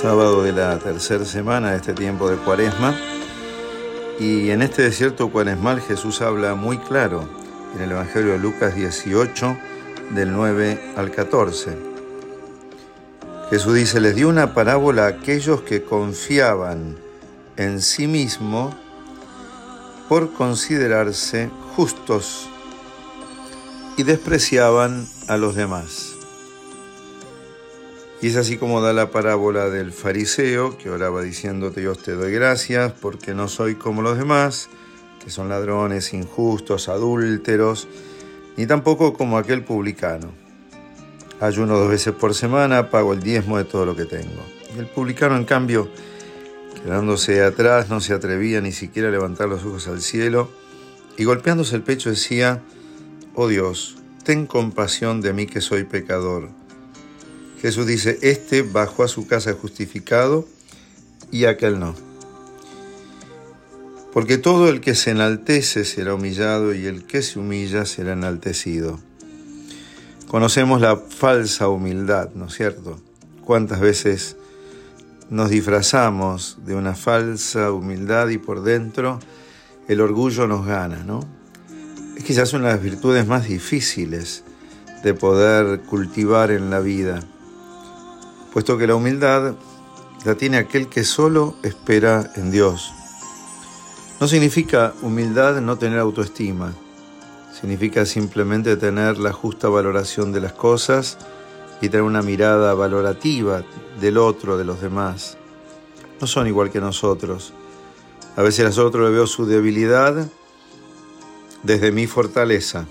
Sábado de la tercera semana de este tiempo de Cuaresma, y en este desierto cuaresmal Jesús habla muy claro en el Evangelio de Lucas 18, del 9 al 14. Jesús dice: les dio una parábola a aquellos que confiaban en sí mismos por considerarse justos y despreciaban a los demás. Y es así como da la parábola del fariseo que oraba diciendo: Dios, te doy gracias porque no soy como los demás, que son ladrones, injustos, adúlteros, ni tampoco como aquel publicano. Ayuno 2 veces por semana, pago el diezmo de todo lo que tengo. Y el publicano, en cambio, quedándose atrás, no se atrevía ni siquiera a levantar los ojos al cielo, y golpeándose el pecho decía: oh Dios, ten compasión de mí que soy pecador. Jesús dice: este bajó a su casa justificado y aquel no. Porque todo el que se enaltece será humillado y el que se humilla será enaltecido. Conocemos la falsa humildad, ¿no es cierto? ¿Cuántas veces nos disfrazamos de una falsa humildad y por dentro el orgullo nos gana, ¿no? Es quizás una de las virtudes más difíciles de poder cultivar en la vida, puesto que la humildad la tiene aquel que solo espera en Dios. No significa humildad no tener autoestima, significa simplemente tener la justa valoración de las cosas y tener una mirada valorativa del otro, de los demás. No son igual que nosotros. A veces a nosotros le veo su debilidad desde mi fortaleza.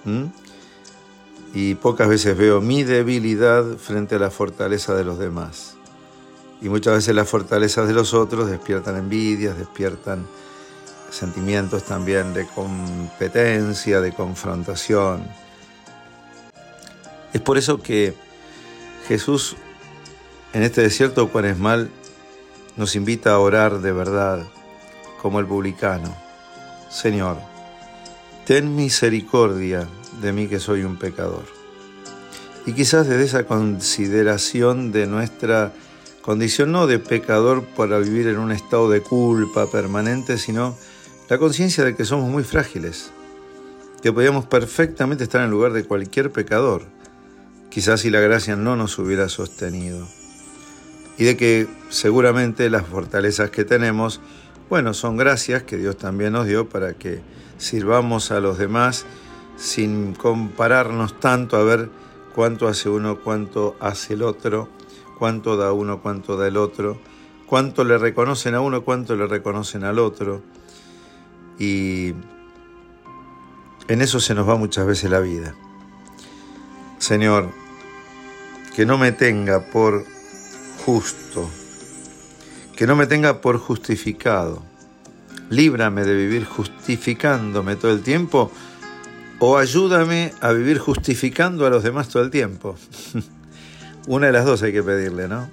Y pocas veces veo mi debilidad frente a la fortaleza de los demás. Y muchas veces las fortalezas de los otros despiertan envidias, despiertan sentimientos también de competencia, de confrontación. Es por eso que Jesús en este desierto cuaresmal nos invita a orar de verdad, como el publicano: Señor, ten misericordia de mí que soy un pecador. Y quizás desde esa consideración de nuestra condición, no de pecador para vivir en un estado de culpa permanente, sino la conciencia de que somos muy frágiles, que podíamos perfectamente estar en lugar de cualquier pecador, quizás si la gracia no nos hubiera sostenido. Y de que seguramente las fortalezas que tenemos, son gracias que Dios también nos dio para que sirvamos a los demás sin compararnos tanto a ver cuánto hace uno, cuánto hace el otro, cuánto da uno, cuánto da el otro, cuánto le reconocen a uno, cuánto le reconocen al otro. Y en eso se nos va muchas veces la vida. Señor, que no me tenga por justo, que no me tenga por justificado. Líbrame de vivir justificándome todo el tiempo, o ayúdame a vivir justificando a los demás todo el tiempo. Una de las dos hay que pedirle, ¿no?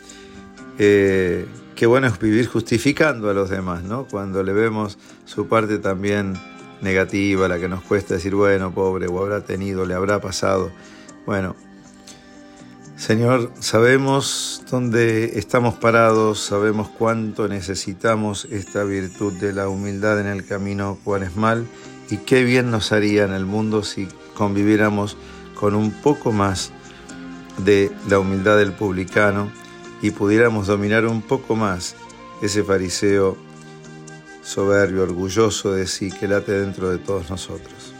Qué bueno es vivir justificando a los demás, ¿no? Cuando le vemos su parte también negativa, la que nos cuesta decir: bueno, pobre, o habrá tenido, le habrá pasado. Bueno, Señor, sabemos dónde estamos parados, sabemos cuánto necesitamos esta virtud de la humildad en el camino cuaresmal, y qué bien nos haría en el mundo si conviviéramos con un poco más de la humildad del publicano y pudiéramos dominar un poco más ese fariseo soberbio, orgulloso de sí, que late dentro de todos nosotros.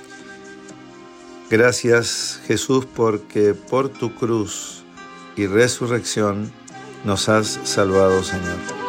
Gracias, Jesús, porque por tu cruz y resurrección nos has salvado, Señor.